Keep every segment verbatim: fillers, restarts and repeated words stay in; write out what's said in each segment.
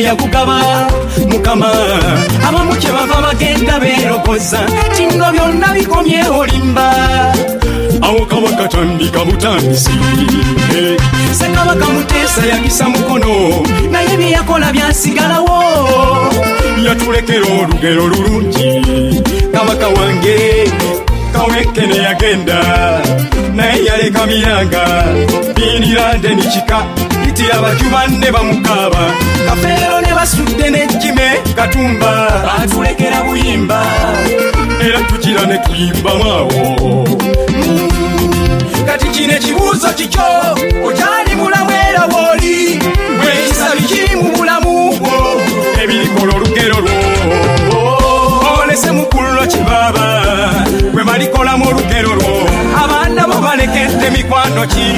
yakugaba mukama abamu kye bava bagenda beerokoza tinno byonna bikomye olimba awo kabaka tandika butandisi Ssekabaka Muteesa yakisa mukono naye bye yakola byasigalawo yatulekera olugero lulungi kabaka wange kawekene yagenda naye yaleka miranga binirande nikika itira bajubanne bamukaaba kafeero ne basudde n'ejjime katumba atulekera buyimba era tukira ne tuyimba maawo kati kino ekibuuzo kikyo okyali mulamu era wooli weeyisa bikiri mu bulamu bwo ebirikola olugero lwo olese mukullo kibaaba bwe balikolamu olugero lwo abaana bo balekedde mikwano ki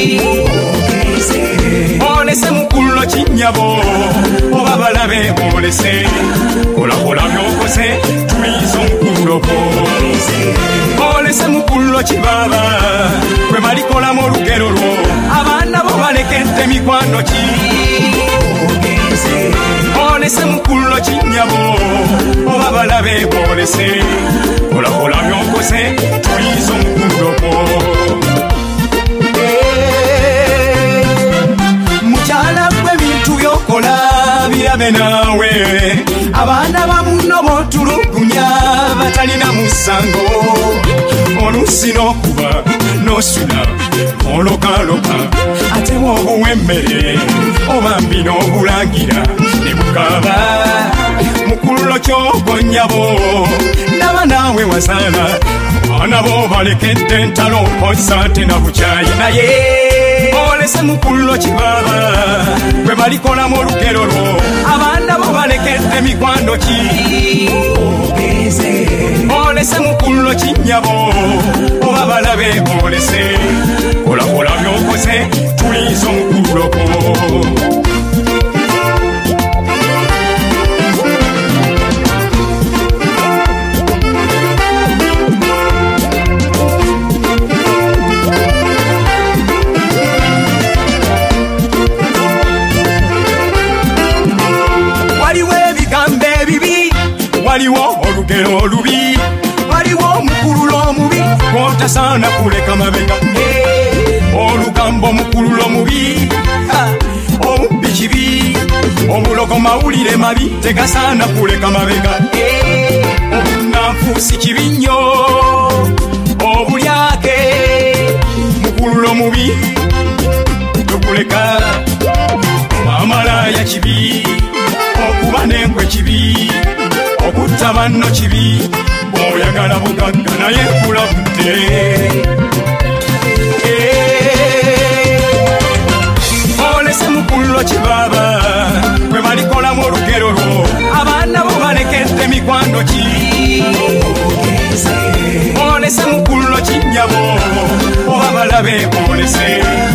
olese mukullo kinnyabo oba balabe olese kolakola byokoze tuyinza omukullo gwo olese mukullo kibaaba bwe balikolamu olugero lwo abaana bo balekedde mikwano ki olese mukullo kinnyabo oba balabe bolese kolakola byokoze tuyinza omukullo gwo mukyala gwe bintu byokola birabe naawe abaana bamuno botulugunya batalina musango oluusi n'okuba n'osula olokaloka ate bw'obuwa emmere oba mbi n'obulangira ne bukaaba mukullo ky'ogonnyabo ndaba naawe wazaala abaana bo balekedde entalo mpoza ate na bukyayi naye olese mukullo kibaaba bwe balikolamu olugero lwo abaana bo balekedde mikwano ki olese mukullo kinnyabo oba balabe olese kolakola byokoze tuyinza omukullo gwo waliwo olugero olubi waliwo omukululo omubi gwotasaana kuleka mabega olugambo omukululo omubi omubbi kibi omulogo mawulire mabi tegasaana kuleka mabega obunanfuusi kibi nnyo obulyake mukululo omubi tokuleka amalaya kibi okuba n'enkwe kibi okutta banno kibi bw'oyagala bugagga naye kulabudde olese mukullo kibaaba bwe balikolamu olugero lwo abaana bo balekedde mikwano ki olese mukullo kinnyabo oba balabe olese